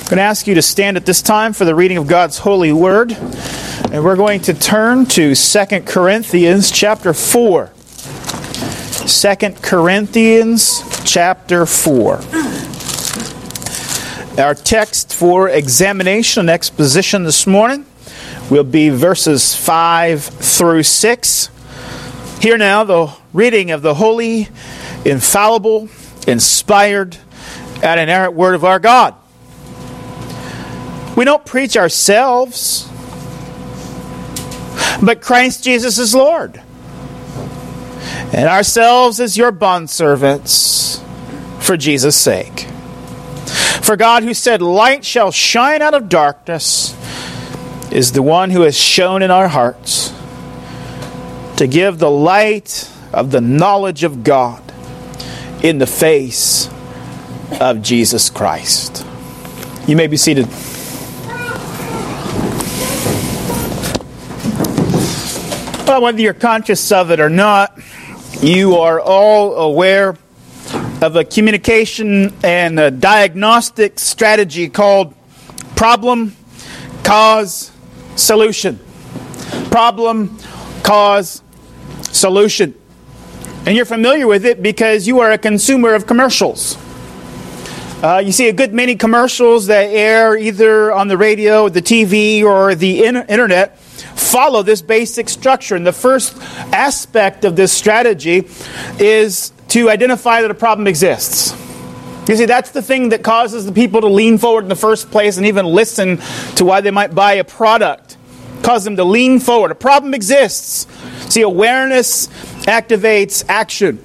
I'm going to ask you to stand at this time for the reading of God's holy word. And we're going to turn to 2 Corinthians chapter 4. 2 Corinthians chapter 4. Our text for examination and exposition this morning will be verses 5 through 6. Hear now the reading of the holy, infallible, inspired, and inerrant word of our God. We don't preach ourselves, but Christ Jesus is Lord, and ourselves as your bondservants for Jesus' sake. For God, who said, "Light shall shine out of darkness," is the one who has shone in our hearts to give the light of the knowledge of God in the face of Jesus Christ. You may be seated. Well, whether you're conscious of it or not, you are all aware of a communication and a diagnostic strategy called problem, cause, solution. Problem, cause, solution. And you're familiar with it because you are a consumer of commercials. You see a good many commercials that air either on the radio, the TV, or the internet follow this basic structure. And the first aspect of this strategy is to identify that a problem exists. You see, that's the thing that causes the people to lean forward in the first place and even listen to why they might buy a product. Cause them to lean forward. A problem exists. See, awareness activates action.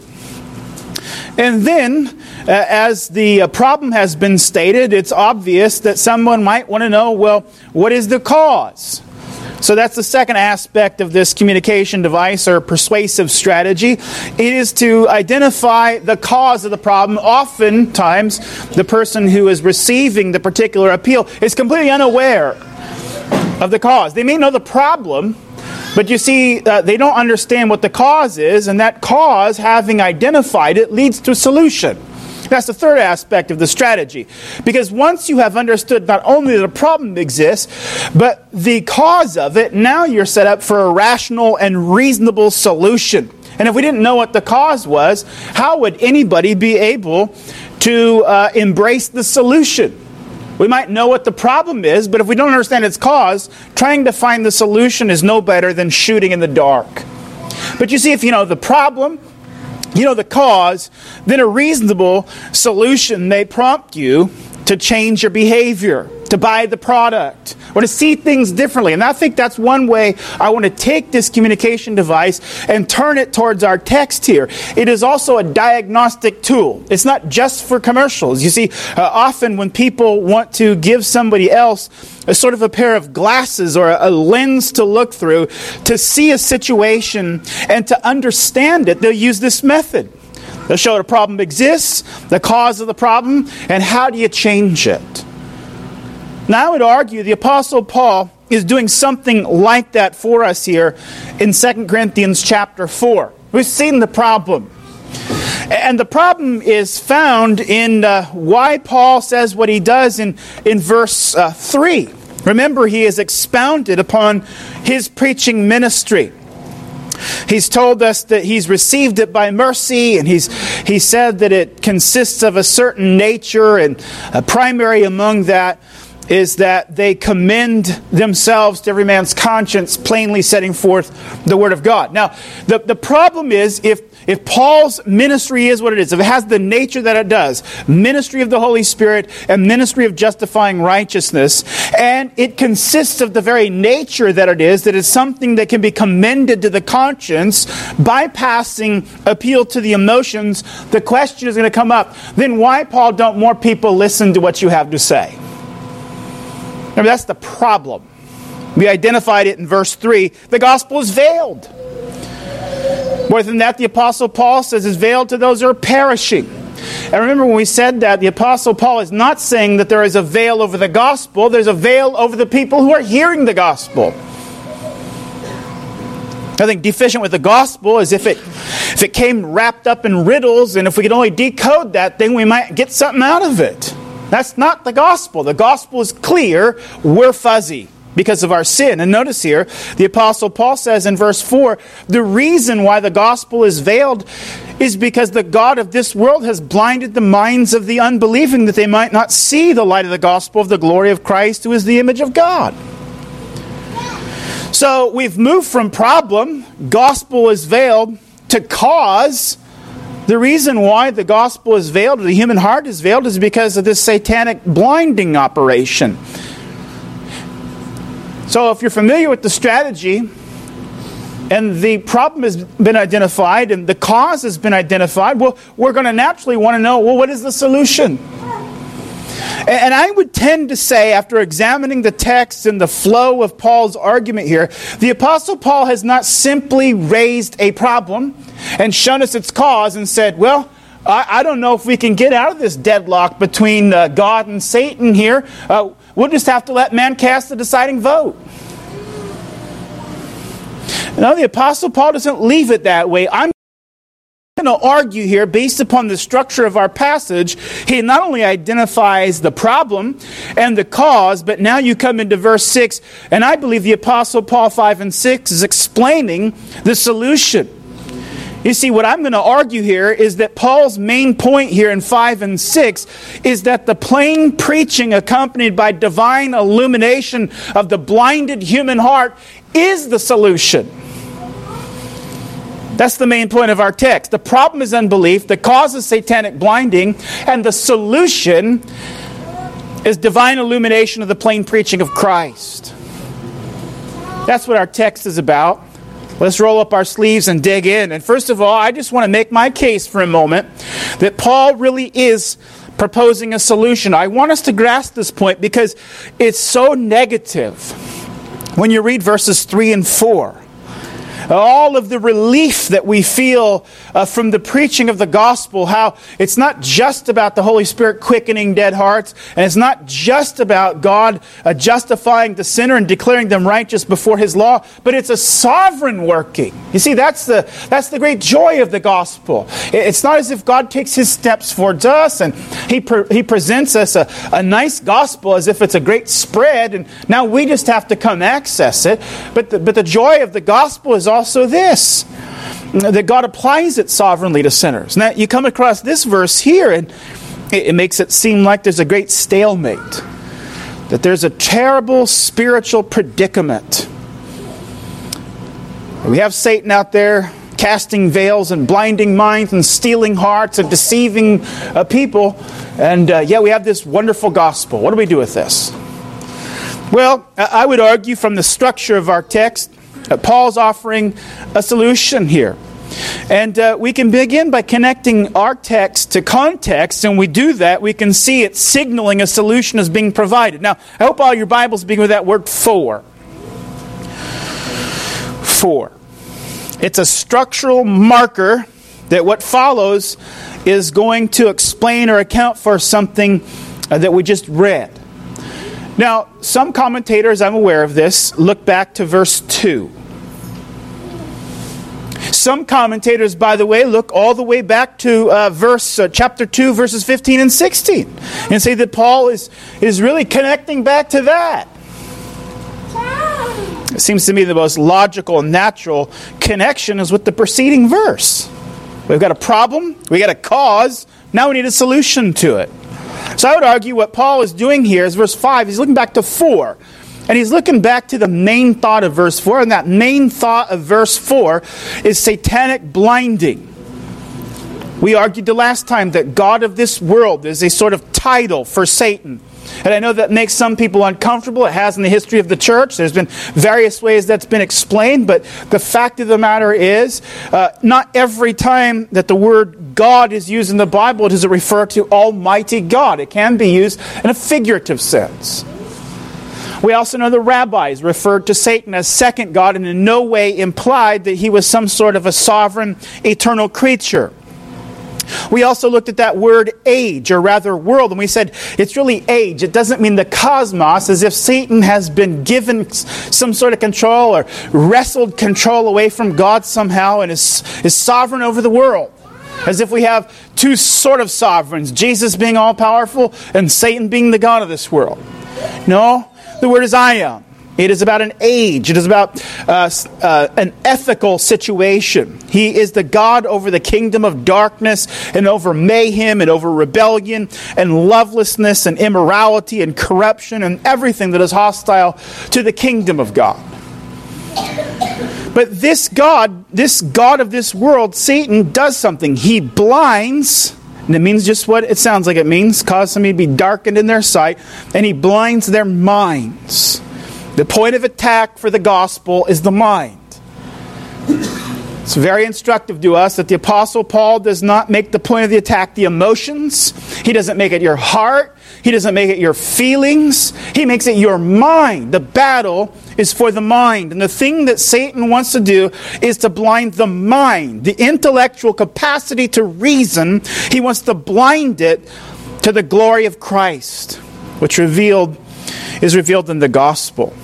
And then, as the problem has been stated, it's obvious that someone might want to know, well, what is the cause? So that's the second aspect of this communication device or persuasive strategy. It is to identify the cause of the problem. Oftentimes, the person who is receiving the particular appeal is completely unaware of the cause. They may know the problem, but you see, they don't understand what the cause is, and that cause, having identified it, leads to a solution. That's the third aspect of the strategy. Because once you have understood not only that a problem exists, but the cause of it, now you're set up for a rational and reasonable solution. And if we didn't know what the cause was, how would anybody be able to embrace the solution? We might know what the problem is, but if we don't understand its cause, trying to find the solution is no better than shooting in the dark. But you see, if you know the problem, you know the cause, then a reasonable solution may prompt you to change your behavior, to buy the product, or to see things differently. And I think that's one way I want to take this communication device and turn it towards our text here. It is also a diagnostic tool. It's not just for commercials. You see, often when people want to give somebody else a sort of a pair of glasses or a lens to look through to see a situation and to understand it, they'll use this method. They'll show a problem exists, the cause of the problem, and how do you change it. Now I would argue the Apostle Paul is doing something like that for us here in 2 Corinthians chapter 4. We've seen the problem. And the problem is found in why Paul says what he does in verse 3. Remember, he has expounded upon his preaching ministry. He's told us that he's received it by mercy, and he said that it consists of a certain nature, and primary among that is that they commend themselves to every man's conscience, plainly setting forth the Word of God. Now, the problem is, if Paul's ministry is what it is, if it has the nature that it does, ministry of the Holy Spirit and ministry of justifying righteousness, and it consists of the very nature that it is something that can be commended to the conscience, bypassing appeal to the emotions, the question is going to come up, then why, Paul, don't more people listen to what you have to say? Remember, that's the problem. We identified it in verse 3. The gospel is veiled. More than that, the Apostle Paul says it's veiled to those who are perishing. And remember when we said that, the Apostle Paul is not saying that there is a veil over the gospel. There's a veil over the people who are hearing the gospel. I think deficient with the gospel is if it came wrapped up in riddles, and if we could only decode that thing, we might get something out of it. That's not the gospel. The gospel is clear. We're fuzzy because of our sin. And notice here, the Apostle Paul says in verse 4, the reason why the gospel is veiled is because the God of this world has blinded the minds of the unbelieving, that they might not see the light of the gospel of the glory of Christ, who is the image of God. So we've moved from problem, gospel is veiled, to cause. The reason why the gospel is veiled, or the human heart is veiled, is because of this satanic blinding operation. So if you're familiar with the strategy, and the problem has been identified, and the cause has been identified, well, we're going to naturally want to know, well, what is the solution? And I would tend to say, after examining the text and the flow of Paul's argument here, the Apostle Paul has not simply raised a problem and shown us its cause and said, well, I don't know if we can get out of this deadlock between God and Satan here. We'll just have to let man cast the deciding vote. No, the Apostle Paul doesn't leave it that way. I'm going to argue here, based upon the structure of our passage, he not only identifies the problem and the cause, but now you come into verse 6, and I believe the Apostle Paul 5 and 6 is explaining the solution. You see, what I'm going to argue here is that Paul's main point here in 5 and 6 is that the plain preaching accompanied by divine illumination of the blinded human heart is the solution. That's the main point of our text. The problem is unbelief, the cause is satanic blinding, and the solution is divine illumination of the plain preaching of Christ. That's what our text is about. Let's roll up our sleeves and dig in. And first of all, I just want to make my case for a moment that Paul really is proposing a solution. I want us to grasp this point because it's so negative. When you read verses 3 and 4, all of the relief that we feel from the preaching of the gospel, how it's not just about the Holy Spirit quickening dead hearts, and it's not just about God justifying the sinner and declaring them righteous before His law, but it's a sovereign working. You see, that's the great joy of the gospel. It's not as if God takes His steps towards us and He presents us a nice gospel as if it's a great spread, and now we just have to come access it. But the joy of the gospel is also this, that God applies it sovereignly to sinners. Now, you come across this verse here, and it makes it seem like there's a great stalemate, that there's a terrible spiritual predicament. We have Satan out there casting veils and blinding minds and stealing hearts and deceiving people, and yet we have this wonderful gospel. What do we do with this? Well, I would argue from the structure of our text, Paul's offering a solution here. And we can begin by connecting our text to context, and we do that, we can see it signaling a solution is being provided. Now, I hope all your Bibles begin with that word for. For. It's a structural marker that what follows is going to explain or account for something that we just read. Now, some commentators, I'm aware of this, look back to verse 2. Some commentators, by the way, look all the way back to chapter 2, verses 15 and 16, and say that Paul is really connecting back to that. It seems to me the most logical and natural connection is with the preceding verse. We've got a problem, we got a cause, now we need a solution to it. So I would argue what Paul is doing here is verse 5. He's looking back to 4. And he's looking back to the main thought of verse 4. And that main thought of verse 4 is satanic blinding. We argued the last time that God of this world is a sort of title for Satan. And I know that makes some people uncomfortable. It has in the history of the church. There's been various ways that's been explained. But the fact of the matter is, not every time that the word God is used in the Bible does it refer to Almighty God. It can be used in a figurative sense. We also know the rabbis referred to Satan as second God and in no way implied that he was some sort of a sovereign, eternal creature. We also looked at that word age, or rather world, and we said it's really age. It doesn't mean the cosmos, as if Satan has been given some sort of control or wrestled control away from God somehow and is sovereign over the world. As if we have two sort of sovereigns, Jesus being all-powerful and Satan being the god of this world. No, the word is aion. It is about an age. It is about an ethical situation. He is the God over the kingdom of darkness and over mayhem and over rebellion and lovelessness and immorality and corruption and everything that is hostile to the kingdom of God. But this God of this world, Satan, does something. He blinds, and it means just what it sounds like it means, cause somebody to be darkened in their sight, and he blinds their minds. The point of attack for the gospel is the mind. It's very instructive to us that the Apostle Paul does not make the point of the attack the emotions. He doesn't make it your heart. He doesn't make it your feelings. He makes it your mind. The battle is for the mind. And the thing that Satan wants to do is to blind the mind, the intellectual capacity to reason. He wants to blind it to the glory of Christ, which is revealed in the gospel.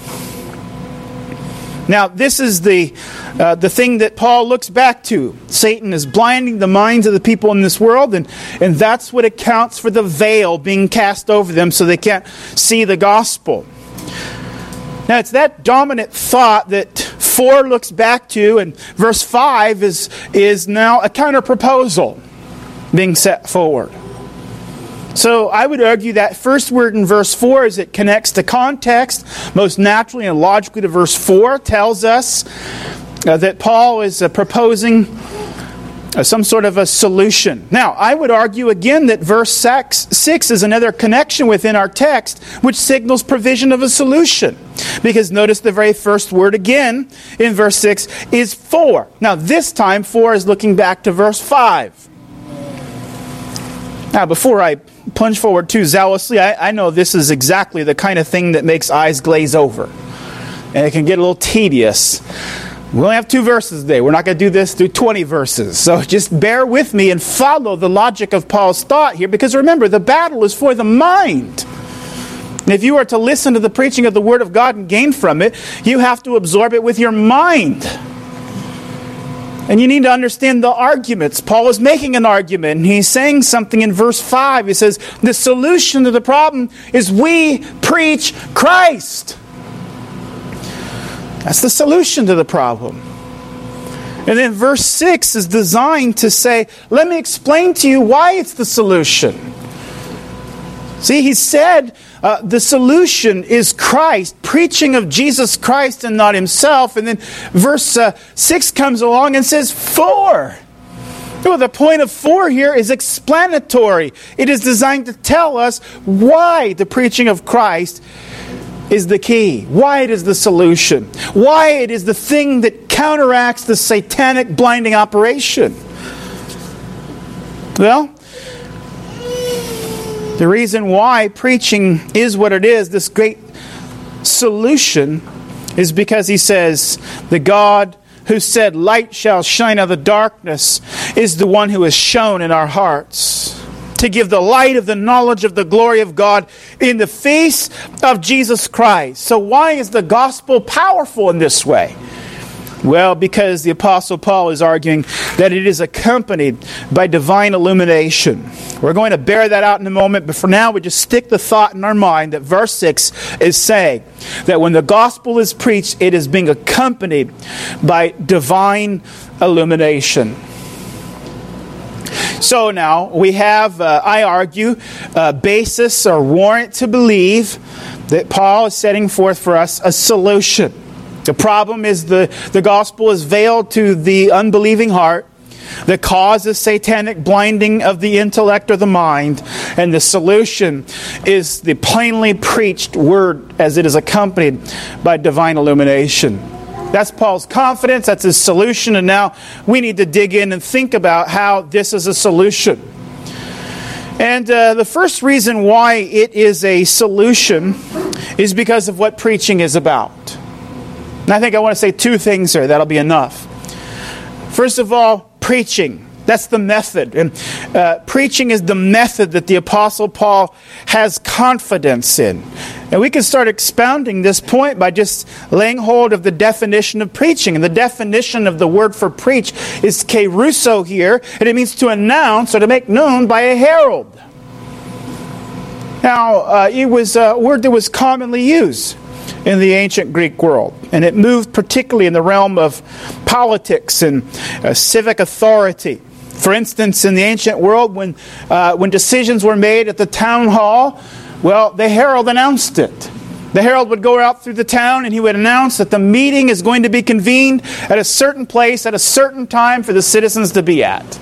Now, this is the thing that Paul looks back to. Satan is blinding the minds of the people in this world, and that's what accounts for the veil being cast over them so they can't see the gospel. Now, it's that dominant thought that 4 looks back to, and verse 5 is now a counter-proposal being set forward. So I would argue that first word in verse 4 as it connects to context, most naturally and logically to verse 4, tells us that Paul is proposing some sort of a solution. Now, I would argue again that verse 6 is another connection within our text which signals provision of a solution. Because notice the very first word again in verse 6 is for. Now, this time 4 is looking back to verse 5. Now, before I plunge forward too zealously, I know this is exactly the kind of thing that makes eyes glaze over. And it can get a little tedious. We only have 2 verses today. We're not going to do 20 verses. So just bear with me and follow the logic of Paul's thought here. Because remember, the battle is for the mind. And if you are to listen to the preaching of the Word of God and gain from it, you have to absorb it with your mind. And you need to understand the arguments. Paul is making an argument, and he's saying something in verse 5. He says, the solution to the problem is we preach Christ. That's the solution to the problem. And then verse 6 is designed to say, let me explain to you why it's the solution. See, he said the solution is Christ, preaching of Jesus Christ and not himself. And then verse 6 comes along and says, for. Well, the point of for here is explanatory. It is designed to tell us why the preaching of Christ is the key, why it is the solution, why it is the thing that counteracts the satanic blinding operation. Well, the reason why preaching is what it is, this great solution, is because he says, the God who said, light shall shine out of the darkness, is the one who is shown in our hearts, to give the light of the knowledge of the glory of God in the face of Jesus Christ. So why is the gospel powerful in this way? Well, because the Apostle Paul is arguing that it is accompanied by divine illumination. We're going to bear that out in a moment, but for now we just stick the thought in our mind that verse 6 is saying that when the gospel is preached, it is being accompanied by divine illumination. So now we have, I argue, a basis or warrant to believe that Paul is setting forth for us a solution. The problem is the gospel is veiled to the unbelieving heart. The cause is satanic blinding of the intellect or the mind. And the solution is the plainly preached word as it is accompanied by divine illumination. That's Paul's confidence. That's his solution. And now we need to dig in and think about how this is a solution. And the first reason why it is a solution is because of what preaching is about. And I think I want to say 2 things there. That'll be enough. First of all, preaching. That's the method. And preaching is the method that the Apostle Paul has confidence in. And we can start expounding this point by just laying hold of the definition of preaching. And the definition of the word for preach is kerusso here, and it means to announce or to make known by a herald. Now, it was a word that was commonly used in the ancient Greek world. And it moved particularly in the realm of politics and civic authority. For instance, in the ancient world, when decisions were made at the town hall, well, the herald announced it. The herald would go out through the town and he would announce that the meeting is going to be convened at a certain place at a certain time for the citizens to be at.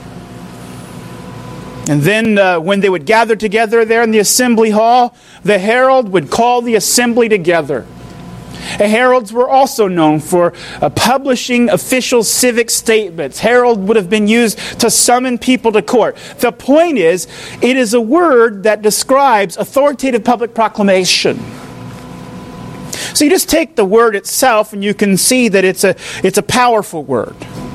And then when they would gather together there in the assembly hall, the herald would call the assembly together. Heralds were also known for publishing official civic statements. Herald would have been used to summon people to court. The point is, it is a word that describes authoritative public proclamation. So you just take the word itself and you can see that it's a powerful word.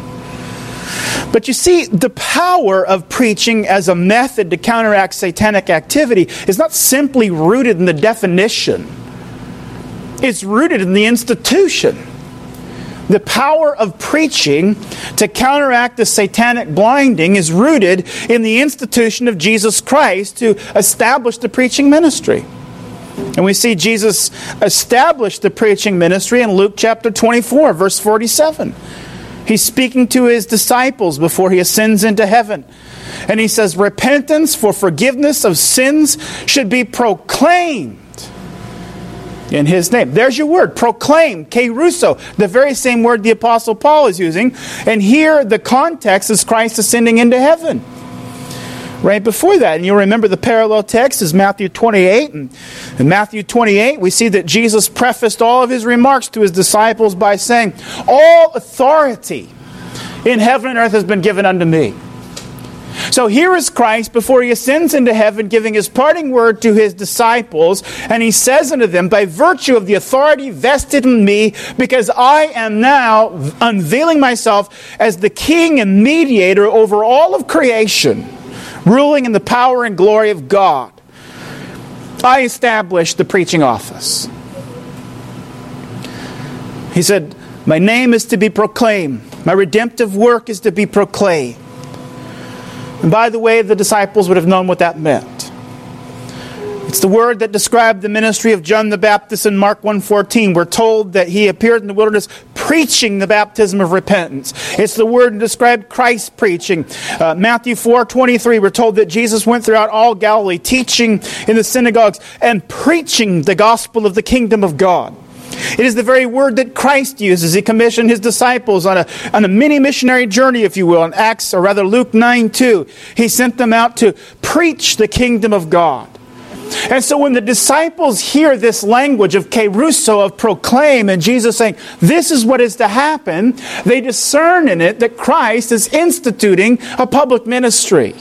But you see, the power of preaching as a method to counteract satanic activity is not simply rooted in the definition. It's rooted in the institution. The power of preaching to counteract the satanic blinding is rooted in the institution of Jesus Christ to establish the preaching ministry. And we see Jesus establish the preaching ministry in Luke chapter 24, verse 47. He's speaking to his disciples before he ascends into heaven. And he says, repentance for forgiveness of sins should be proclaimed in his name. There's your word, proclaim, kerusso, the very same word the Apostle Paul is using. And here the context is Christ ascending into heaven. Right before that, and you'll remember the parallel text is Matthew 28. And in Matthew 28, we see that Jesus prefaced all of his remarks to his disciples by saying, all authority in heaven and earth has been given unto me. So here is Christ before he ascends into heaven, giving his parting word to his disciples, and he says unto them, by virtue of the authority vested in me, because I am now unveiling myself as the king and mediator over all of creation, ruling in the power and glory of God, I established the preaching office. He said, my name is to be proclaimed. My redemptive work is to be proclaimed. And by the way, the disciples would have known what that meant. It's the word that described the ministry of John the Baptist in Mark 1:14. We're told that he appeared in the wilderness preaching the baptism of repentance. It's the word that described Christ's preaching. Matthew 4:23, we're told that Jesus went throughout all Galilee, teaching in the synagogues and preaching the gospel of the kingdom of God. It is the very word that Christ uses. He commissioned his disciples on a mini missionary journey, if you will, in Acts, or rather Luke 9:2. He sent them out to preach the kingdom of God. And so when the disciples hear this language of kerusso, of proclaim, and Jesus saying, this is what is to happen, they discern in it that Christ is instituting a public ministry.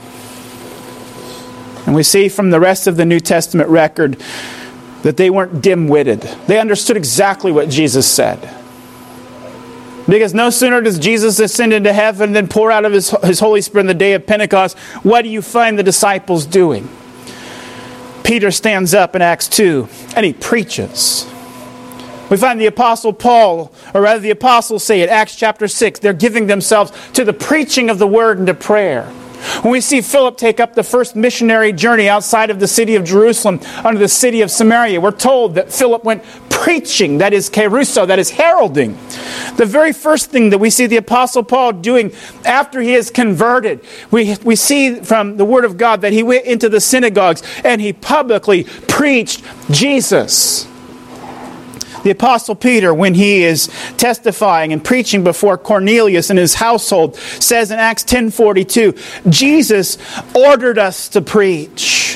And we see from the rest of the New Testament record that they weren't dim-witted. They understood exactly what Jesus said. Because no sooner does Jesus ascend into heaven and then pour out of his Holy Spirit on the day of Pentecost, what do you find the disciples doing? Peter stands up in Acts 2 and he preaches. We find the Apostle Paul, or rather the apostles say in Acts chapter 6, they're giving themselves to the preaching of the word and to prayer. When we see Philip take up the first missionary journey outside of the city of Jerusalem unto the city of Samaria, we're told that Philip went preaching, that is kerusso, that is heralding. The very first thing that we see the Apostle Paul doing after he is converted, we see from the Word of God that he went into the synagogues and he publicly preached Jesus. The Apostle Peter, when he is testifying and preaching before Cornelius and his household, says in Acts 10:42, Jesus ordered us to preach.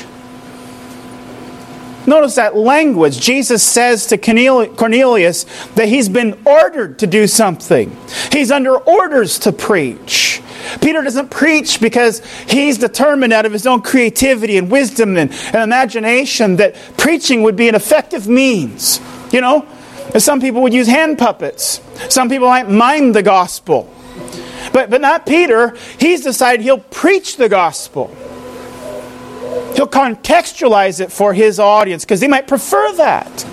Notice that language. Jesus says to Cornelius that he's been ordered to do something. He's under orders to preach. Peter doesn't preach because he's determined out of his own creativity and wisdom and imagination that preaching would be an effective means. You know, some people would use hand puppets. Some people might mime the gospel. But not Peter. He's decided he'll preach the gospel. He'll contextualize it for his audience because they might prefer that.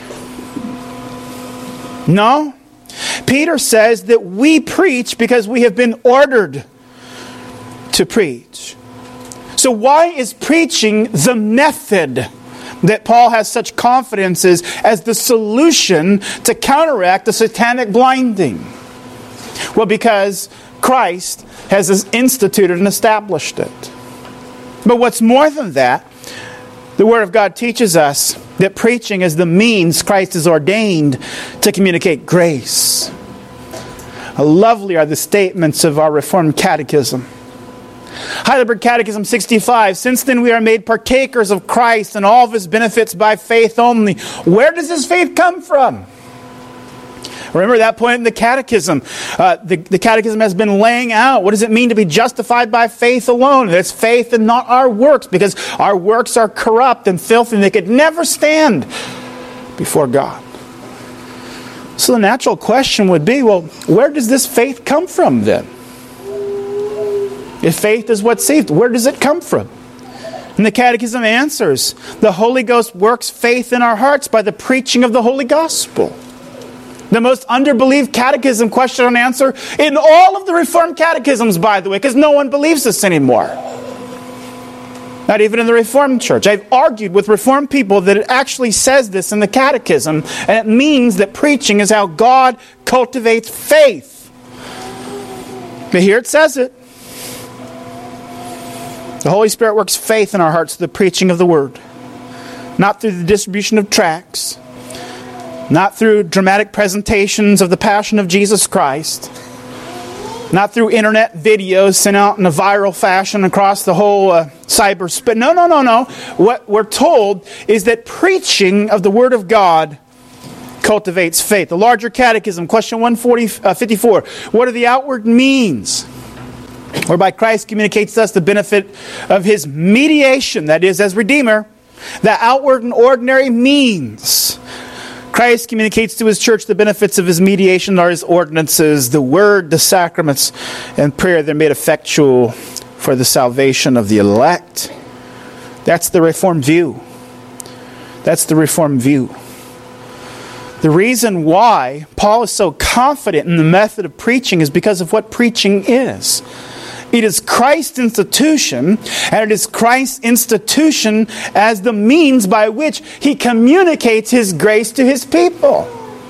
No. Peter says that we preach because we have been ordered to preach. So why is preaching the method that Paul has such confidence is as the solution to counteract the satanic blinding? Well, because Christ has instituted and established it. But what's more than that, the Word of God teaches us that preaching is the means Christ has ordained to communicate grace. Lovely are the statements of our Reformed Catechism. Heidelberg Catechism 65, since then we are made partakers of Christ and all of His benefits by faith only. Where does this faith come from? Remember that point in the Catechism. The Catechism has been laying out what does it mean to be justified by faith alone. It's faith and not our works, because our works are corrupt and filthy and they could never stand before God. So the natural question would be, well, where does this faith come from then? If faith is what saved, where does it come from? And the Catechism answers, the Holy Ghost works faith in our hearts by the preaching of the Holy Gospel. The most underbelieved catechism question and answer in all of the Reformed catechisms, by the way, because no one believes this anymore. Not even in the Reformed Church. I've argued with Reformed people that it actually says this in the Catechism, and it means that preaching is how God cultivates faith. But here it says it. The Holy Spirit works faith in our hearts through the preaching of the Word. Not through the distribution of tracts. Not through dramatic presentations of the Passion of Jesus Christ. Not through internet videos sent out in a viral fashion across the whole cyberspace. No. What we're told is that preaching of the Word of God cultivates faith. The Larger Catechism, question 154. What are the outward means whereby Christ communicates to us the benefit of His mediation, that is, as Redeemer? The outward and ordinary means Christ communicates to His church the benefits of His mediation are His ordinances, the Word, the sacraments, and prayer that are made effectual for the salvation of the elect. That's the Reformed view. That's the Reformed view. The reason why Paul is so confident in the method of preaching is because of what preaching is. It is Christ's institution, and it is Christ's institution as the means by which He communicates His grace to His people.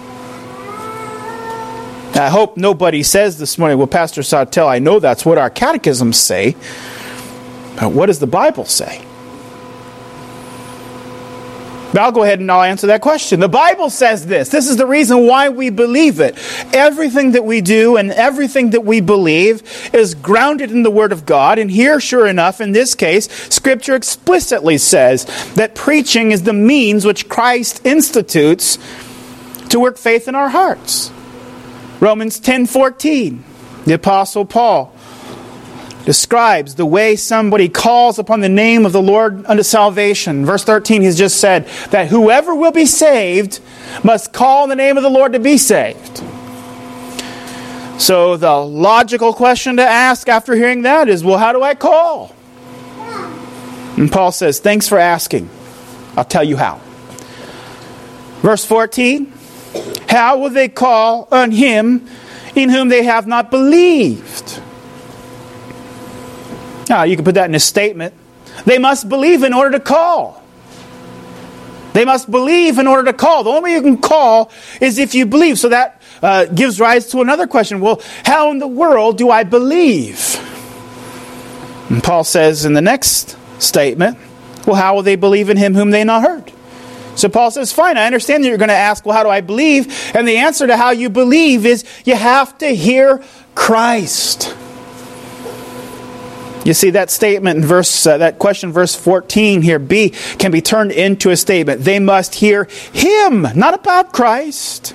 I hope nobody says this morning, well, Pastor Sawtelle, I know that's what our catechisms say, but what does the Bible say? But I'll go ahead and I'll answer that question. The Bible says this. This is the reason why we believe it. Everything that we do and everything that we believe is grounded in the Word of God. And here, sure enough, in this case, Scripture explicitly says that preaching is the means which Christ institutes to work faith in our hearts. Romans 10:14, the Apostle Paul describes the way somebody calls upon the name of the Lord unto salvation. Verse 13, he's just said that whoever will be saved must call on the name of the Lord to be saved. So the logical question to ask after hearing that is, well, how do I call? And Paul says, thanks for asking. I'll tell you how. Verse 14, how will they call on Him in whom they have not believed? Now, you can put that in a statement. They must believe in order to call. They must believe in order to call. The only way you can call is if you believe. So that gives rise to another question. Well, how in the world do I believe? And Paul says in the next statement, well, how will they believe in Him whom they not heard? So Paul says, fine, I understand that you're going to ask, well, how do I believe? And the answer to how you believe is you have to hear Christ. You see, that statement in that question, verse 14 here, B, can be turned into a statement. They must hear Him, not about Christ.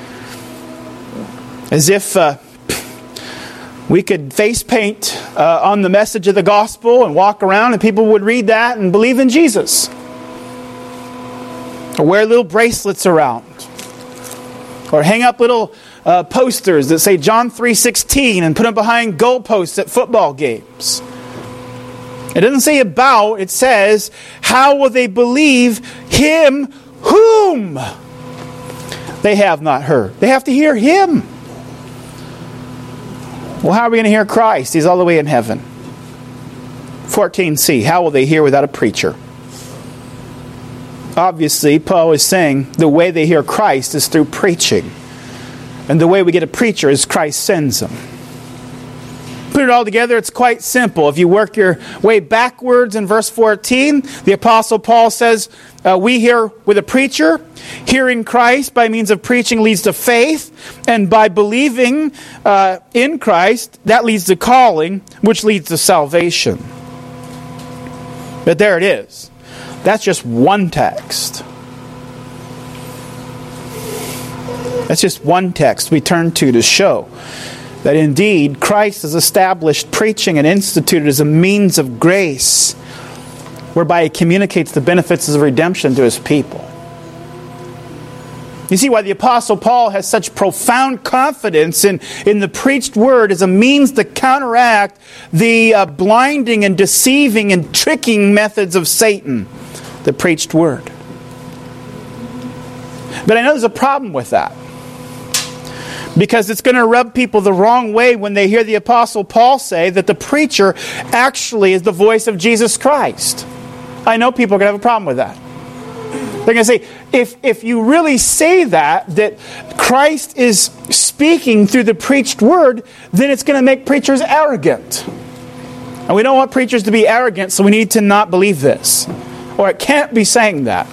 As if we could face paint on the message of the gospel and walk around and people would read that and believe in Jesus. Or wear little bracelets around. Or hang up little posters that say John 3:16 and put them behind goalposts at football games. It doesn't say about, it says, how will they believe him whom they have not heard? They have to hear him. Well, how are we going to hear Christ? He's all the way in heaven. 14c, how will they hear without a preacher? Obviously, Paul is saying the way they hear Christ is through preaching. And the way we get a preacher is Christ sends them. Put it all together, it's quite simple. If you work your way backwards in verse 14, the Apostle Paul says, we hear with a preacher. Hearing Christ by means of preaching leads to faith. And by believing in Christ, that leads to calling, which leads to salvation. But there it is. That's just one text. That's just one text we turn to show that indeed Christ has established preaching and instituted as a means of grace whereby He communicates the benefits of redemption to His people. You see why the Apostle Paul has such profound confidence in the preached word as a means to counteract the blinding and deceiving and tricking methods of Satan, the preached word. But I know there's a problem with that. Because it's going to rub people the wrong way when they hear the Apostle Paul say that the preacher actually is the voice of Jesus Christ. I know people are going to have a problem with that. They're going to say, if you really say that Christ is speaking through the preached word, then it's going to make preachers arrogant. And we don't want preachers to be arrogant, so we need to not believe this. Or it can't be saying that.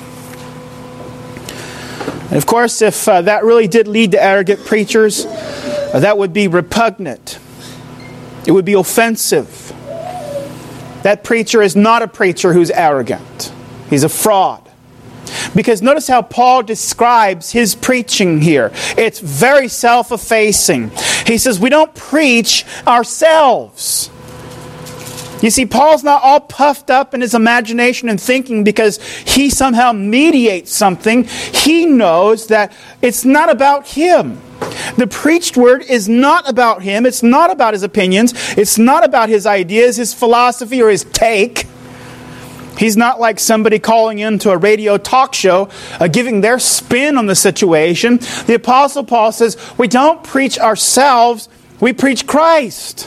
And of course, if that really did lead to arrogant preachers, that would be repugnant. It would be offensive. That preacher is not a preacher who's arrogant. He's a fraud. Because notice how Paul describes his preaching here. It's very self-effacing. He says, we don't preach ourselves. You see, Paul's not all puffed up in his imagination and thinking because he somehow mediates something. He knows that it's not about him. The preached word is not about him. It's not about his opinions. It's not about his ideas, his philosophy, or his take. He's not like somebody calling into a radio talk show, giving their spin on the situation. The Apostle Paul says, we don't preach ourselves, we preach Christ.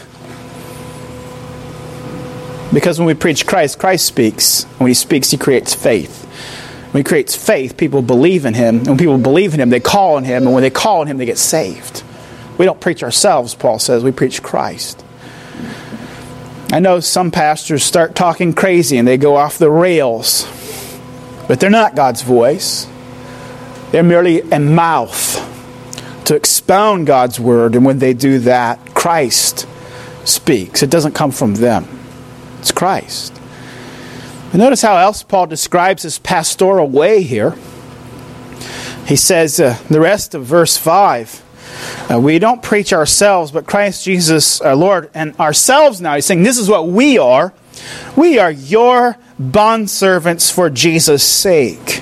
Because when we preach Christ, Christ speaks. When He speaks, He creates faith. When He creates faith, people believe in Him. And when people believe in Him, they call on Him. And when they call on Him, they get saved. We don't preach ourselves, Paul says. We preach Christ. I know some pastors start talking crazy and they go off the rails. But they're not God's voice. They're merely a mouth to expound God's word. And when they do that, Christ speaks. It doesn't come from them. It's Christ. And notice how else Paul describes his pastoral way here. He says, the rest of verse 5, we don't preach ourselves, but Christ Jesus our Lord, and ourselves now. He's saying this is what we are. We are your bondservants for Jesus' sake.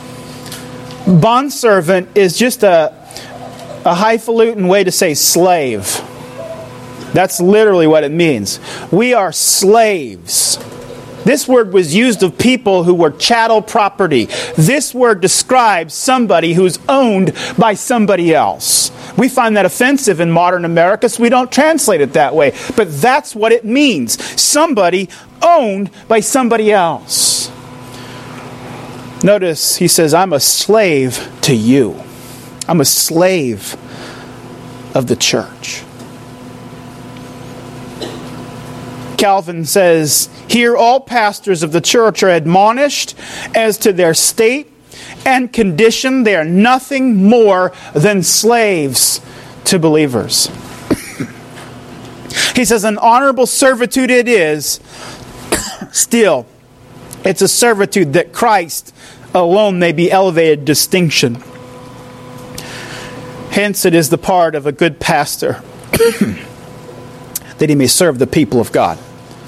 Bondservant is just a highfalutin way to say slave. That's literally what it means. We are slaves. This word was used of people who were chattel property. This word describes somebody who's owned by somebody else. We find that offensive in modern America, so we don't translate it that way. But that's what it means. Somebody owned by somebody else. Notice he says, I'm a slave to you. I'm a slave of the church. Calvin says, here all pastors of the church are admonished as to their state and condition. They are nothing more than slaves to believers. He says, an honorable servitude it is. Still, it's a servitude that Christ alone may be elevated distinction. Hence it is the part of a good pastor that he may serve the people of God.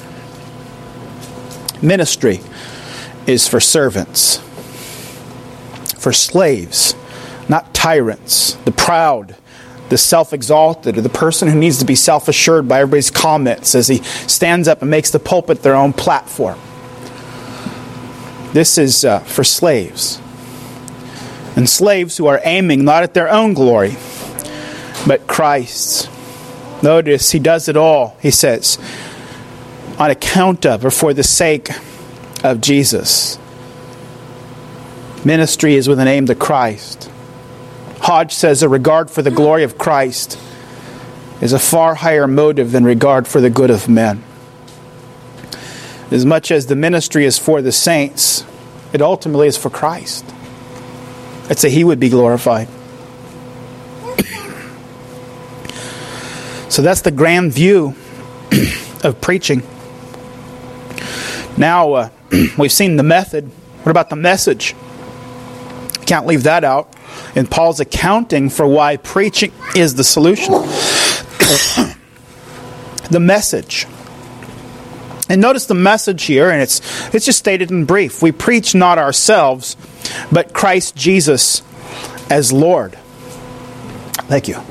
Ministry is for servants, for slaves, not tyrants, the proud, the self-exalted, or the person who needs to be self-assured by everybody's comments as he stands up and makes the pulpit their own platform. This is for slaves. And slaves who are aiming not at their own glory, but Christ's. Notice he does it all, he says, on account of or for the sake of Jesus. Ministry is with an aim to Christ. Hodge says a regard for the glory of Christ is a far higher motive than regard for the good of men. As much as the ministry is for the saints, it ultimately is for Christ. It's that He would be glorified. So that's the grand view of preaching. Now, we've seen the method. What about the message? Can't leave that out. And Paul's accounting for why preaching is the solution. The message. And notice the message here, and it's just stated in brief. We preach not ourselves, but Christ Jesus as Lord. Thank you.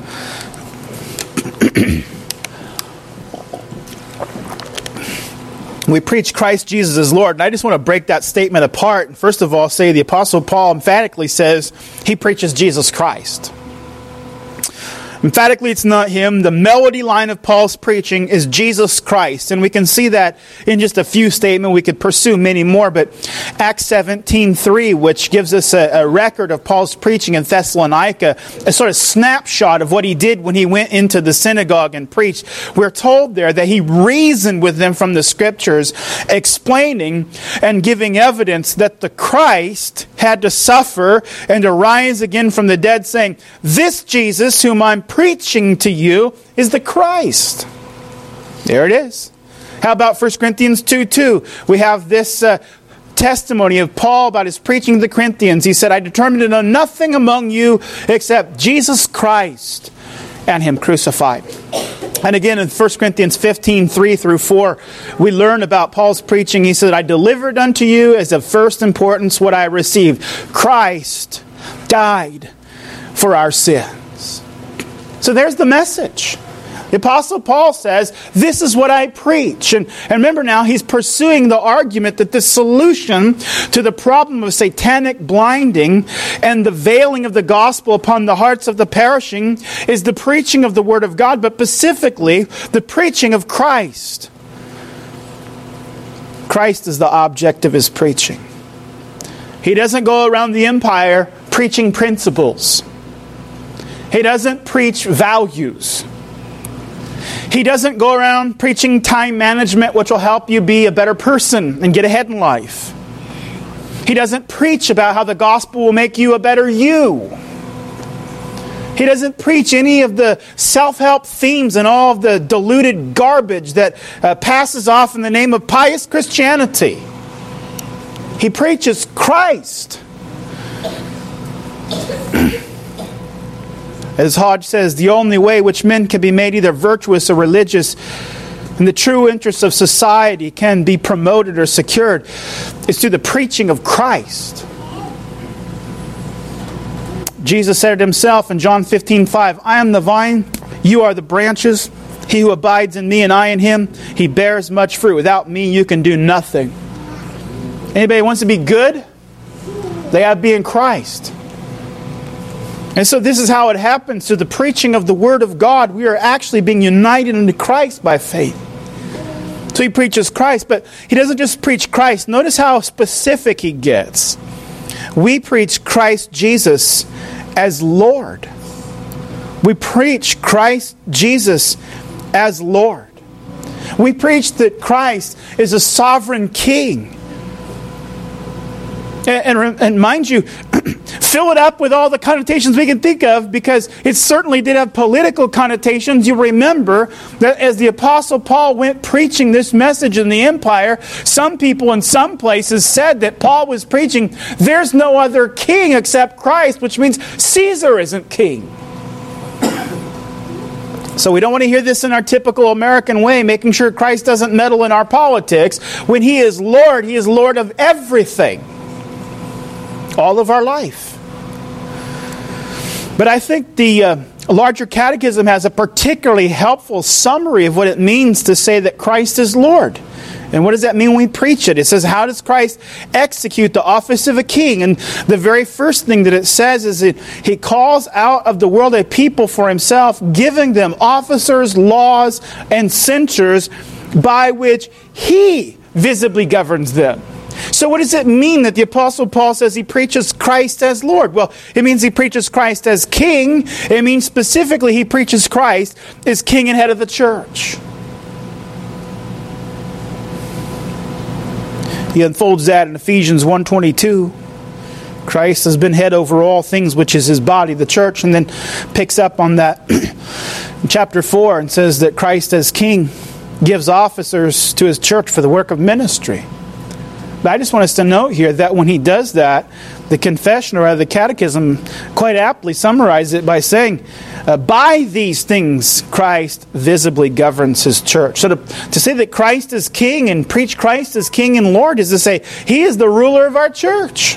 We preach Christ Jesus as Lord. And I just want to break that statement apart. First of all, say the Apostle Paul emphatically says he preaches Jesus Christ. Emphatically, it's not him. The melody line of Paul's preaching is Jesus Christ. And we can see that in just a few statements. We could pursue many more. But Acts 17:3, which gives us a record of Paul's preaching in Thessalonica, a sort of snapshot of what he did when he went into the synagogue and preached. We're told there that he reasoned with them from the Scriptures, explaining and giving evidence that the Christ had to suffer and to rise again from the dead, saying, "This Jesus whom I'm preaching to you is the Christ." There it is. How about 1 Corinthians 2:2? We have this testimony of Paul about his preaching to the Corinthians. He said, "I determined to know nothing among you except Jesus Christ and Him crucified." And again in 1 Corinthians 15:3-4, we learn about Paul's preaching. He said, "I delivered unto you as of first importance what I received. Christ died for our sins." So there's the message. The Apostle Paul says, this is what I preach. And remember now, he's pursuing the argument that the solution to the problem of satanic blinding and the veiling of the gospel upon the hearts of the perishing is the preaching of the Word of God, but specifically the preaching of Christ. Christ is the object of his preaching. He doesn't go around the empire preaching principles. He doesn't preach values. He doesn't go around preaching time management, which will help you be a better person and get ahead in life. He doesn't preach about how the gospel will make you a better you. He doesn't preach any of the self-help themes and all of the diluted garbage that passes off in the name of pious Christianity. He preaches Christ. As Hodge says, the only way which men can be made either virtuous or religious in the true interests of society can be promoted or secured is through the preaching of Christ. Jesus said it himself in John 15:5, "I am the vine, you are the branches. He who abides in me and I in him, he bears much fruit. Without me you can do nothing." Anybody wants to be good? They have to be in Christ. And so this is how it happens through the preaching of the Word of God. We are actually being united into Christ by faith. So he preaches Christ, but he doesn't just preach Christ. Notice how specific he gets. We preach Christ Jesus as Lord. We preach Christ Jesus as Lord. We preach that Christ is a sovereign King. And mind you, fill it up with all the connotations we can think of, because it certainly did have political connotations. You remember that as the Apostle Paul went preaching this message in the empire, some people in some places said that Paul was preaching, there's no other king except Christ, which means Caesar isn't king. So we don't want to hear this in our typical American way, making sure Christ doesn't meddle in our politics. When He is Lord of everything. All of our life. But I think the Larger Catechism has a particularly helpful summary of what it means to say that Christ is Lord. And what does that mean when we preach it? It says, how does Christ execute the office of a king? And the very first thing that it says is that He calls out of the world a people for Himself, giving them officers, laws, and censures by which He visibly governs them. So what does it mean that the Apostle Paul says he preaches Christ as Lord? Well, it means he preaches Christ as King. It means specifically he preaches Christ as King and head of the church. He unfolds that in Ephesians 1:22. Christ has been head over all things, which is His body, the church, and then picks up on that in chapter 4 and says that Christ as King gives officers to His church for the work of ministry. But I just want us to note here that when he does that, the confession, or rather the catechism, quite aptly summarizes it by saying, by these things Christ visibly governs His church. So to say that Christ is King and preach Christ as King and Lord is to say He is the ruler of our church.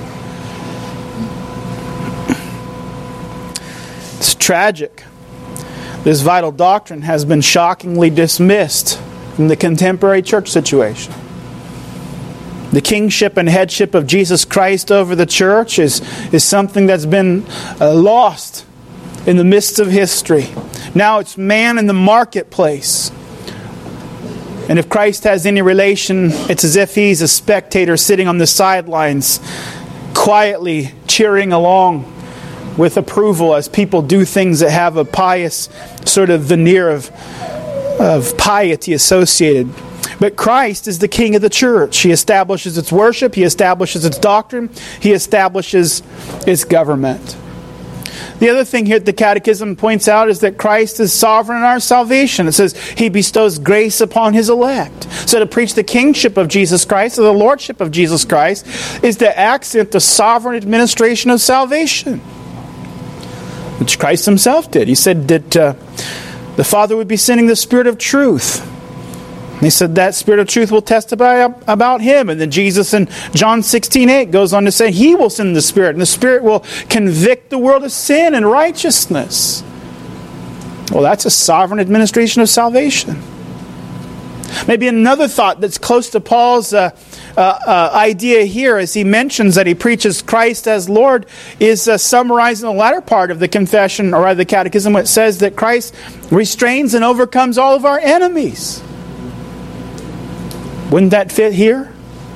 It's tragic. This vital doctrine has been shockingly dismissed in the contemporary church situation. The kingship and headship of Jesus Christ over the church is something that's been lost in the midst of history. Now it's man in the marketplace. And if Christ has any relation, it's as if He's a spectator sitting on the sidelines, quietly cheering along with approval as people do things that have a pious sort of veneer of piety associated. But Christ is the King of the church. He establishes its worship. He establishes its doctrine. He establishes its government. The other thing here that the Catechism points out is that Christ is sovereign in our salvation. It says He bestows grace upon His elect. So to preach the kingship of Jesus Christ, or the lordship of Jesus Christ, is to accent the sovereign administration of salvation, which Christ Himself did. He said that the Father would be sending the Spirit of truth. He said that Spirit of truth will testify about Him. And then Jesus in John 16:8 goes on to say He will send the Spirit. And the Spirit will convict the world of sin and righteousness. Well, that's a sovereign administration of salvation. Maybe another thought that's close to Paul's idea here, as he mentions that he preaches Christ as Lord, is summarized in the latter part of the confession, or rather the catechism, when it says that Christ restrains and overcomes all of our enemies. Wouldn't that fit here?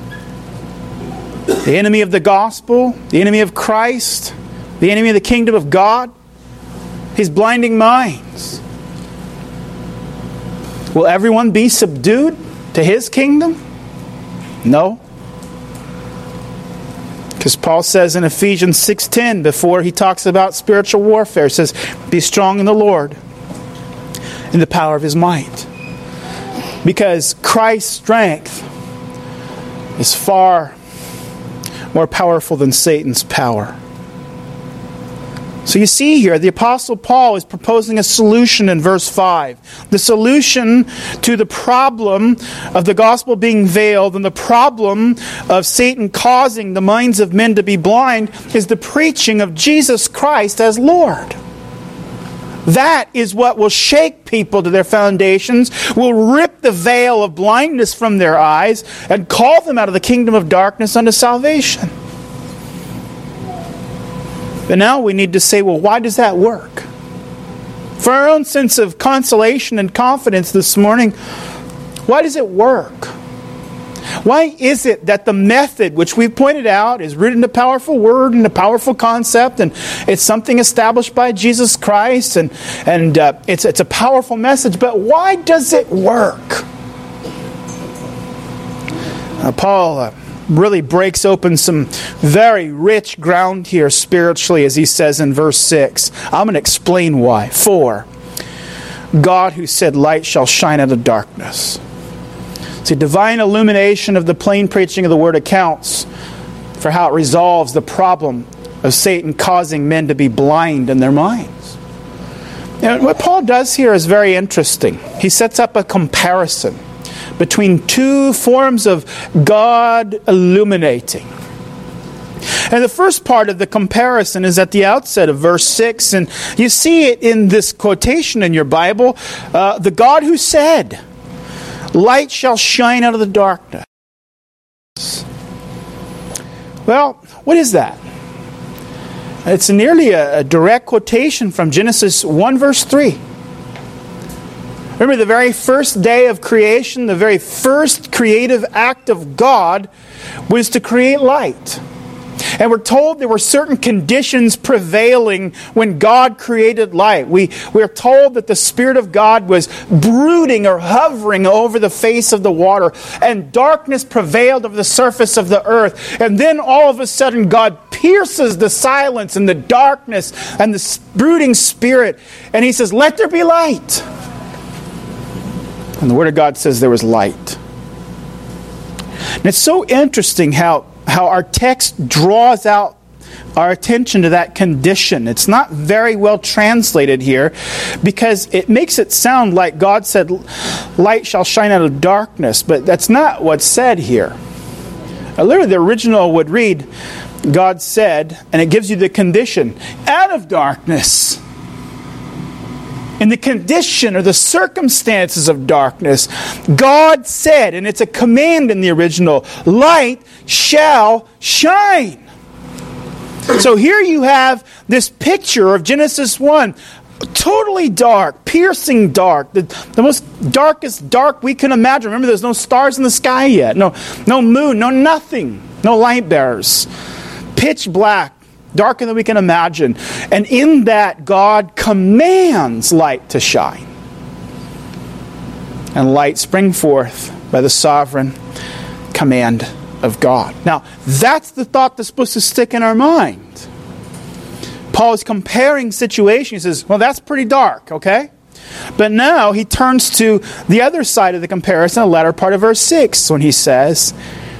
The enemy of the gospel, the enemy of Christ, the enemy of the kingdom of God, his blinding minds. Will everyone be subdued to His kingdom? No. Because Paul says in Ephesians 6:10, before he talks about spiritual warfare, it says, be strong in the Lord, in the power of His might. Because Christ's strength is far more powerful than Satan's power. So you see here, the Apostle Paul is proposing a solution in verse 5. The solution to the problem of the gospel being veiled and the problem of Satan causing the minds of men to be blind is the preaching of Jesus Christ as Lord. That is what will shake people to their foundations, will rip the veil of blindness from their eyes, and call them out of the kingdom of darkness unto salvation. But now we need to say, well, why does that work? For our own sense of consolation and confidence this morning, why does it work? Why is it that the method which we've pointed out is rooted in a powerful word and a powerful concept, and it's something established by Jesus Christ, and it's a powerful message, but why does it work? Paul really breaks open some very rich ground here spiritually, as he says in verse 6. I'm going to explain why. For God, who said, light shall shine out of darkness. See, divine illumination of the plain preaching of the Word accounts for how it resolves the problem of Satan causing men to be blind in their minds. And what Paul does here is very interesting. He sets up a comparison between two forms of God illuminating. And the first part of the comparison is at the outset of verse 6, and you see it in this quotation in your Bible. The God who said, "Light shall shine out of the darkness." Well, what is that? It's nearly a direct quotation from Genesis 1 verse 3. Remember, the very first day of creation, the very first creative act of God was to create light. And we're told there were certain conditions prevailing when God created light. We're told that the Spirit of God was brooding or hovering over the face of the water, and darkness prevailed over the surface of the earth. And then all of a sudden God pierces the silence and the darkness and the brooding Spirit, and He says, "Let there be light." And the Word of God says there was light. And it's so interesting how our text draws out our attention to that condition. It's not very well translated here because it makes it sound like God said, "Light shall shine out of darkness," but that's not what's said here. Literally, the original would read, God said, and it gives you the condition, "out of darkness." In the condition or the circumstances of darkness, God said, and it's a command in the original, "Light shall shine." So here you have this picture of Genesis 1, totally dark, piercing dark, the most darkest dark we can imagine. Remember, there's no stars in the sky yet, no moon, no nothing, no light bearers. Pitch black. Darker than we can imagine. And in that, God commands light to shine. And light sprang forth by the sovereign command of God. Now, that's the thought that's supposed to stick in our mind. Paul is comparing situations. He says, well, that's pretty dark, okay? But now he turns to the other side of the comparison, the latter part of verse 6, when he says,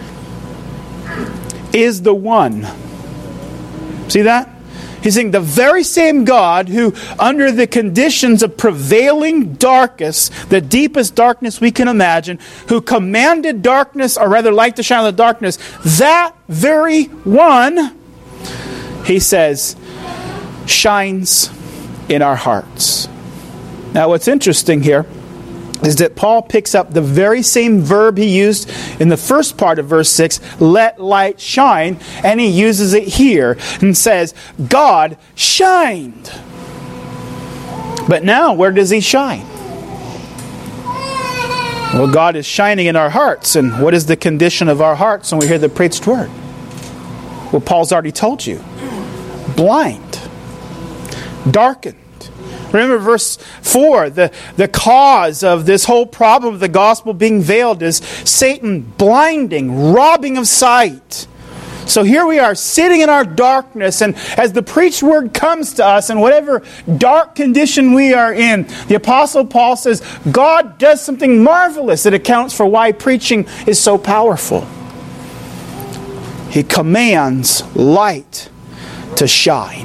"is the one." See that? He's saying the very same God who, under the conditions of prevailing darkness, the deepest darkness we can imagine, who commanded darkness, or rather light to shine in the darkness, that very one, he says, shines in our hearts. Now what's interesting here is that Paul picks up the very same verb he used in the first part of verse 6, "let light shine," and he uses it here and says, God shined. But now, where does He shine? Well, God is shining in our hearts. And what is the condition of our hearts when we hear the preached word? Well, Paul's already told you. Blind. Darkened. Remember verse 4, the cause of this whole problem of the gospel being veiled is Satan blinding, robbing of sight. So here we are sitting in our darkness, and as the preached word comes to us in whatever dark condition we are in, the Apostle Paul says God does something marvelous that accounts for why preaching is so powerful. He commands light to shine.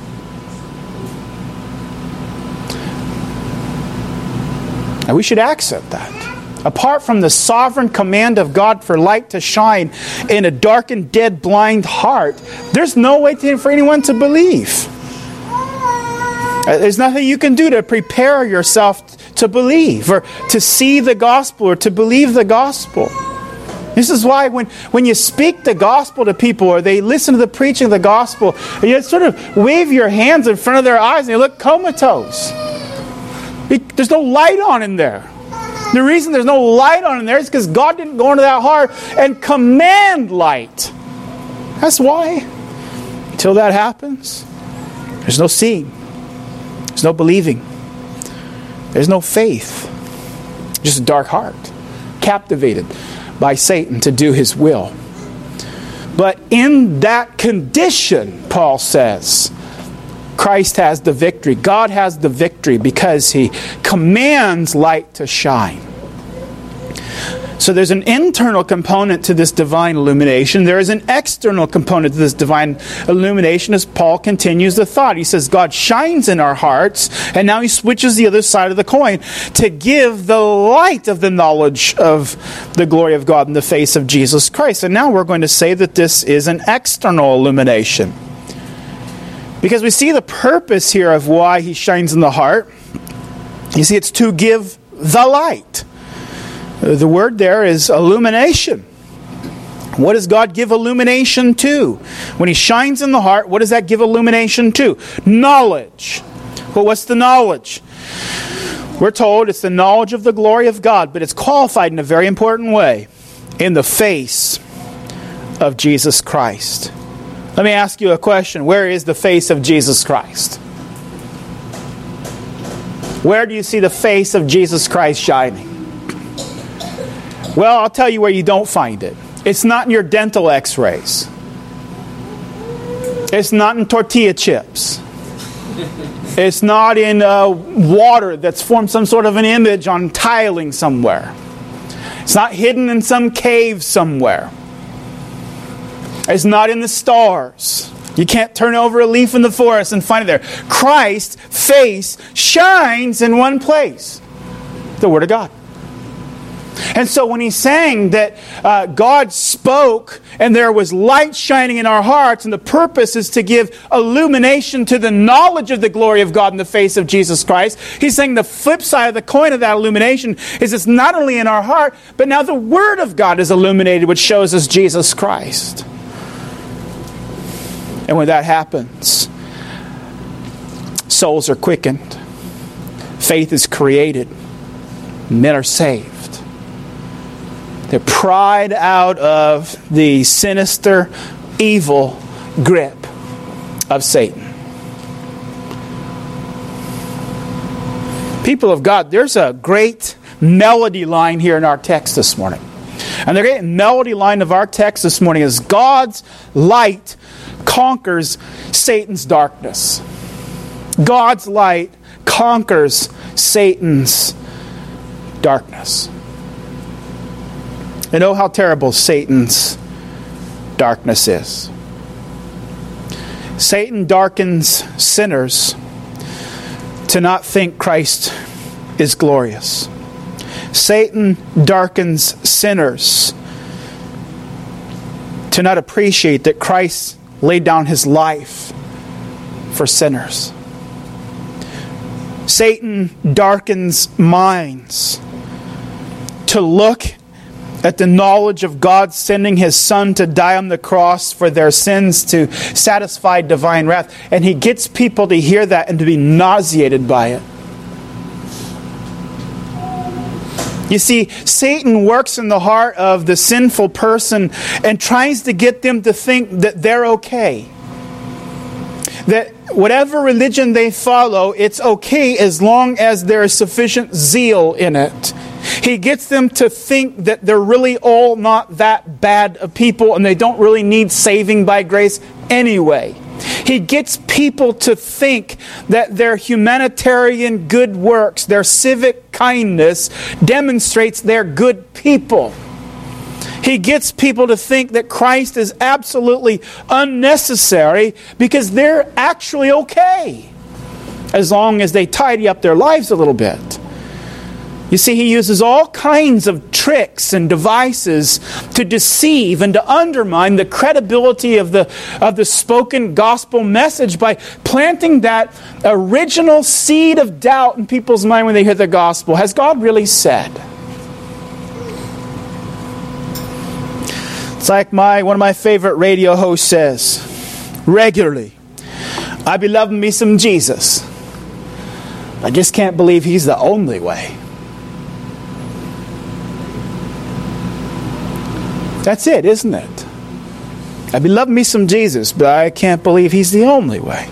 And we should accept that. Apart from the sovereign command of God for light to shine in a darkened, dead, blind heart, there's no way for anyone to believe. There's nothing you can do to prepare yourself to believe or to see the gospel or to believe the gospel. This is why when you speak the gospel to people or they listen to the preaching of the gospel, you sort of wave your hands in front of their eyes and they look comatose. There's no light on in there. The reason there's no light on in there is because God didn't go into that heart and command light. That's why. Until that happens, there's no seeing. There's no believing. There's no faith. Just a dark heart. Captivated by Satan to do his will. But in that condition, Paul says, Christ has the victory. God has the victory because He commands light to shine. So there's an internal component to this divine illumination. There is an external component to this divine illumination as Paul continues the thought. He says God shines in our hearts, and now he switches the other side of the coin to give the light of the knowledge of the glory of God in the face of Jesus Christ. And now we're going to say that this is an external illumination. Because we see the purpose here of why he shines in the heart. You see, it's to give the light. The word there is illumination. What does God give illumination to? When he shines in the heart, what does that give illumination to? Knowledge. Well, what's the knowledge? We're told it's the knowledge of the glory of God, but it's qualified in a very important way. In the face of Jesus Christ. Let me ask you a question. Where is the face of Jesus Christ? Where do you see the face of Jesus Christ shining? Well, I'll tell you where you don't find it. It's not in your dental x-rays. It's not in tortilla chips. It's not in water that's formed some sort of an image on tiling somewhere. It's not hidden in some cave somewhere. It's not in the stars. You can't turn over a leaf in the forest and find it there. Christ's face shines in one place. The Word of God. And so when he's saying that God spoke and there was light shining in our hearts, and the purpose is to give illumination to the knowledge of the glory of God in the face of Jesus Christ, he's saying the flip side of the coin of that illumination is it's not only in our heart, but now the Word of God is illuminated, which shows us Jesus Christ. And when that happens, souls are quickened, faith is created, men are saved. They're pried out of the sinister, evil grip of Satan. People of God, there's a great melody line here in our text this morning. And the great melody line of our text this morning is God's light conquers Satan's darkness. God's light conquers Satan's darkness. And oh, how terrible Satan's darkness is. Satan darkens sinners to not think Christ is glorious. Satan darkens sinners to not appreciate that Christ laid down his life for sinners. Satan darkens minds to look at the knowledge of God sending his Son to die on the cross for their sins to satisfy divine wrath. And he gets people to hear that and to be nauseated by it. You see, Satan works in the heart of the sinful person and tries to get them to think that they're okay. That whatever religion they follow, it's okay as long as there is sufficient zeal in it. He gets them to think that they're really all not that bad of people and they don't really need saving by grace anyway. He gets people to think that their humanitarian good works, their civic kindness, demonstrates they're good people. He gets people to think that Christ is absolutely unnecessary because they're actually okay as long as they tidy up their lives a little bit. You see, he uses all kinds of tricks and devices to deceive and to undermine the credibility of the spoken gospel message by planting that original seed of doubt in people's mind when they hear the gospel. Has God really said? It's like one of my favorite radio hosts says regularly, I be loving me some Jesus. I just can't believe he's the only way. That's it, isn't it? I be loving me some Jesus, but I can't believe he's the only way.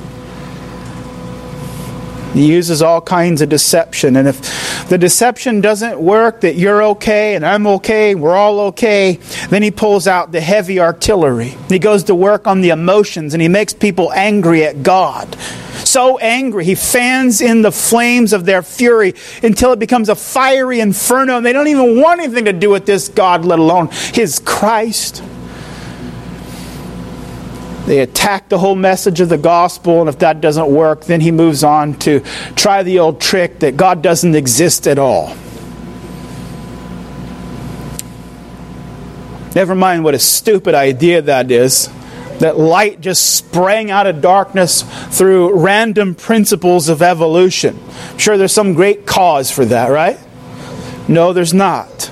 He uses all kinds of deception. And if the deception doesn't work, that you're okay and I'm okay, we're all okay, then he pulls out the heavy artillery. He goes to work on the emotions and he makes people angry at God So angry, he fans in the flames of their fury until it becomes a fiery inferno, and they don't even want anything to do with this God, let alone His Christ. They attack the whole message of the gospel, and if that doesn't work, then he moves on to try the old trick that God doesn't exist at all. Never mind what a stupid idea that is, that light just sprang out of darkness through random principles of evolution. I'm sure there's some great cause for that, right? No, there's not.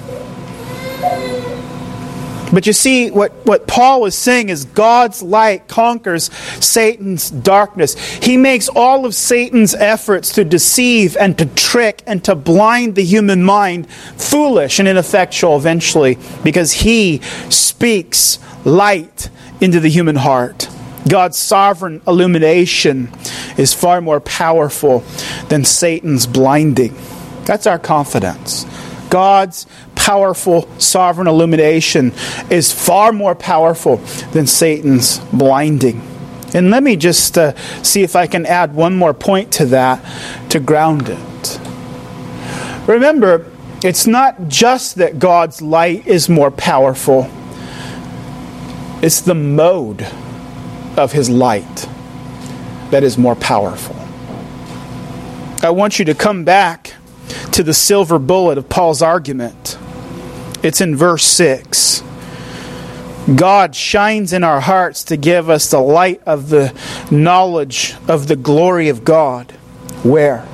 But you see, what Paul is saying is God's light conquers Satan's darkness. He makes all of Satan's efforts to deceive and to trick and to blind the human mind foolish and ineffectual eventually, because he speaks light into the human heart. God's sovereign illumination is far more powerful than Satan's blinding. That's our confidence. God's powerful sovereign illumination is far more powerful than Satan's blinding. And let me just see if I can add one more point to that to ground it. Remember, it's not just that God's light is more powerful. It's the mode of His light that is more powerful. I want you to come back to the silver bullet of Paul's argument. It's in verse 6. God shines in our hearts to give us the light of the knowledge of the glory of God. Where?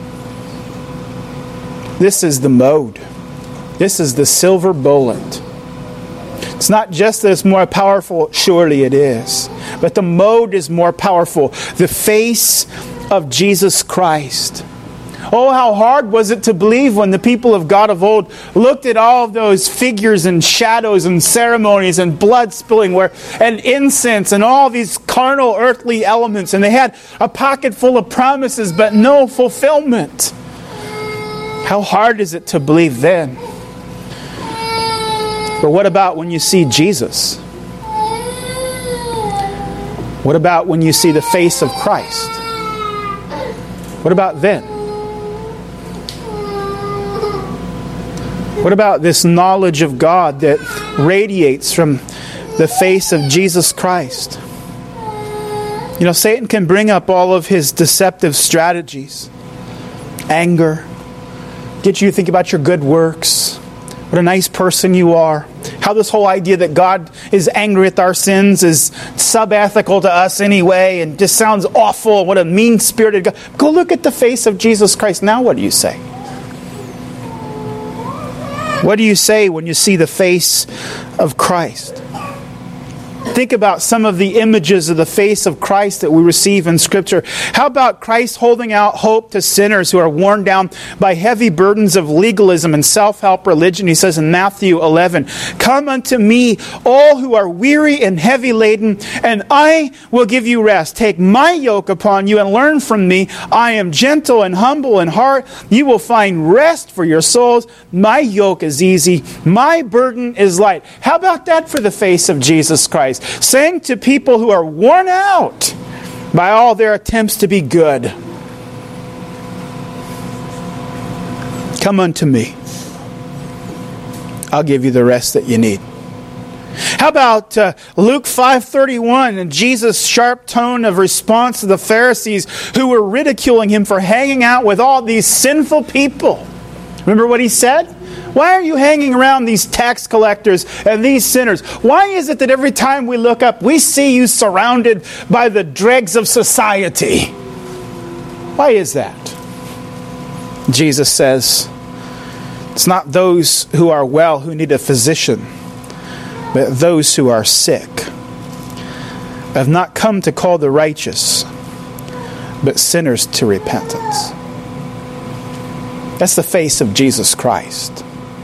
This is the mode. This is the silver bullet. It's not just that it's more powerful, surely it is, but the mode is more powerful. The face of Jesus Christ. Oh, how hard was it to believe when the people of God of old looked at all of those figures and shadows and ceremonies and blood spilling and incense and all these carnal earthly elements, and they had a pocket full of promises but no fulfillment. How hard is it to believe then? But what about when you see Jesus? What about when you see the face of Christ? What about then? What about this knowledge of God that radiates from the face of Jesus Christ? You know, Satan can bring up all of his deceptive strategies. Anger. Get you to think about your good works. What a nice person you are. How this whole idea that God is angry with our sins is sub-ethical to us anyway and just sounds awful. What a mean-spirited God. Go look at the face of Jesus Christ. Now what do you say? What do you say when you see the face of Christ? Think about some of the images of the face of Christ that we receive in Scripture. How about Christ holding out hope to sinners who are worn down by heavy burdens of legalism and self-help religion? He says in Matthew 11, "Come unto me, all who are weary and heavy laden, and I will give you rest. Take my yoke upon you and learn from me. I am gentle and humble in heart. You will find rest for your souls. My yoke is easy. My burden is light." How about that for the face of Jesus Christ? Saying to people who are worn out by all their attempts to be good, "Come unto me. I'll give you the rest that you need." How about Luke 5:31 and Jesus' sharp tone of response to the Pharisees who were ridiculing him for hanging out with all these sinful people? Remember what he said? "Why are you hanging around these tax collectors and these sinners? Why is it that every time we look up, we see you surrounded by the dregs of society?" Why is that? Jesus says, it's not those who are well who need a physician, but those who are sick. "I have not come to call the righteous, but sinners to repentance." That's the face of Jesus Christ.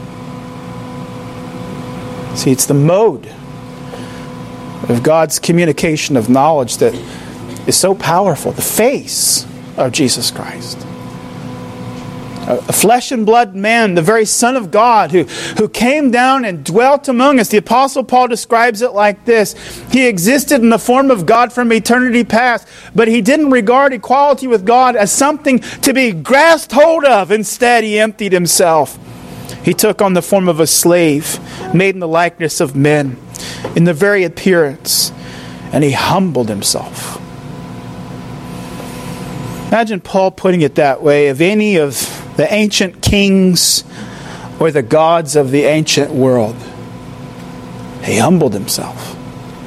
See, it's the mode of God's communication of knowledge that is so powerful. The face of Jesus Christ. a flesh and blood man, the very Son of God, who came down and dwelt among us. The Apostle Paul describes it like this: He existed in the form of God from eternity past, but He didn't regard equality with God as something to be grasped hold of. Instead, He emptied Himself. He took on the form of a slave, made in the likeness of men, in the very appearance, and He humbled Himself. Imagine Paul putting it that way of any of the ancient kings or the gods of the ancient world. He humbled Himself.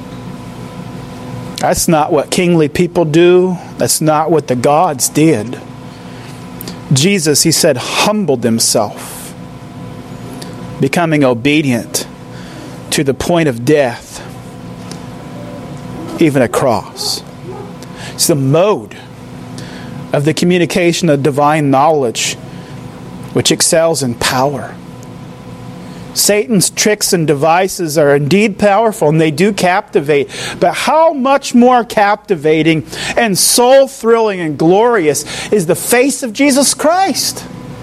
That's not what kingly people do. That's not what the gods did. Jesus, He said, humbled Himself, becoming obedient to the point of death, even a cross. It's the mode of the communication of divine knowledge which excels in power. Satan's tricks and devices are indeed powerful, and they do captivate. But how much more captivating and soul-thrilling and glorious is the face of Jesus Christ?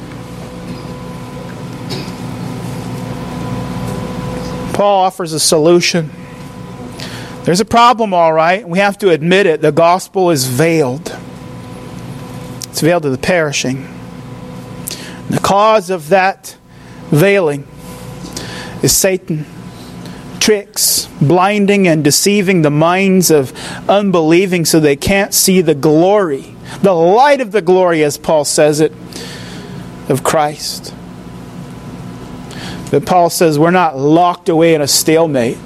Paul offers a solution. There's a problem, all right. We have to admit it. The gospel is veiled. It's veiled to the perishing. The cause of that veiling is Satan. Tricks, blinding and deceiving the minds of unbelieving so they can't see the glory, the light of the glory, as Paul says it, of Christ. But Paul says we're not locked away in a stalemate.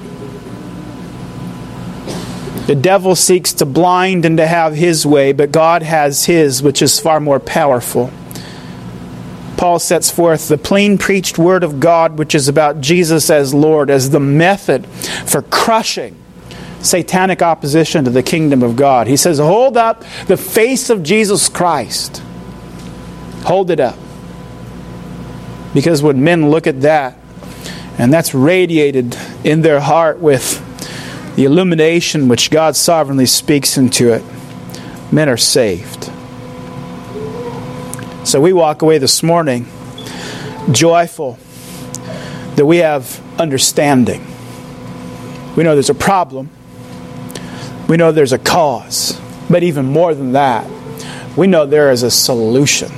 The devil seeks to blind and to have his way, but God has His, which is far more powerful. Paul sets forth the plain preached word of God, which is about Jesus as Lord, as the method for crushing satanic opposition to the kingdom of God. He says, hold up the face of Jesus Christ. Hold it up. Because when men look at that, and that's radiated in their heart with the illumination which God sovereignly speaks into it, men are saved. So we walk away this morning joyful that we have understanding. We know there's a problem. We know there's a cause. But even more than that, we know there is a solution.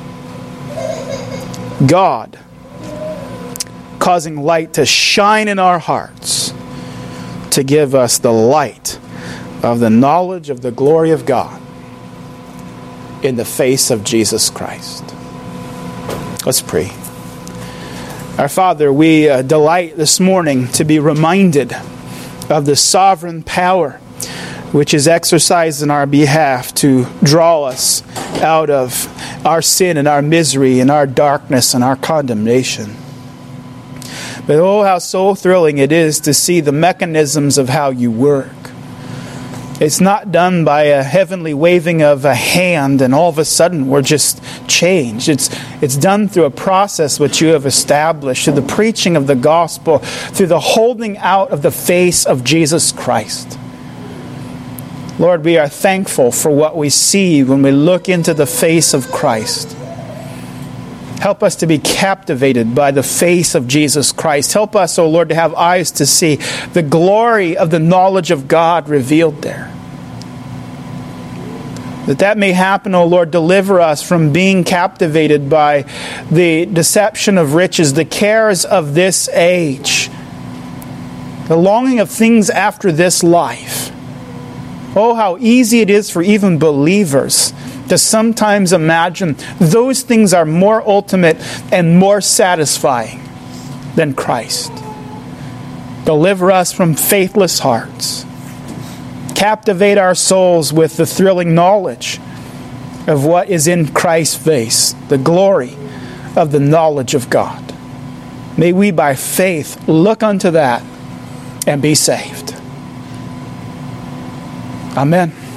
God causing light to shine in our hearts to give us the light of the knowledge of the glory of God in the face of Jesus Christ. Let's pray. Our Father, we delight this morning to be reminded of the sovereign power which is exercised in our behalf to draw us out of our sin and our misery and our darkness and our condemnation. But oh, how soul thrilling it is to see the mechanisms of how you work. It's not done by a heavenly waving of a hand and all of a sudden we're just changed. It's done through a process which you have established, through the preaching of the gospel, through the holding out of the face of Jesus Christ. Lord, we are thankful for what we see when we look into the face of Christ. Help us to be captivated by the face of Jesus Christ. Help us, O Lord, to have eyes to see the glory of the knowledge of God revealed there. That may happen, O Lord, deliver us from being captivated by the deception of riches, the cares of this age, the longing of things after this life. Oh, how easy it is for even believers to sometimes imagine those things are more ultimate and more satisfying than Christ. Deliver us from faithless hearts. Captivate our souls with the thrilling knowledge of what is in Christ's face, the glory of the knowledge of God. May we by faith look unto that and be saved. Amen.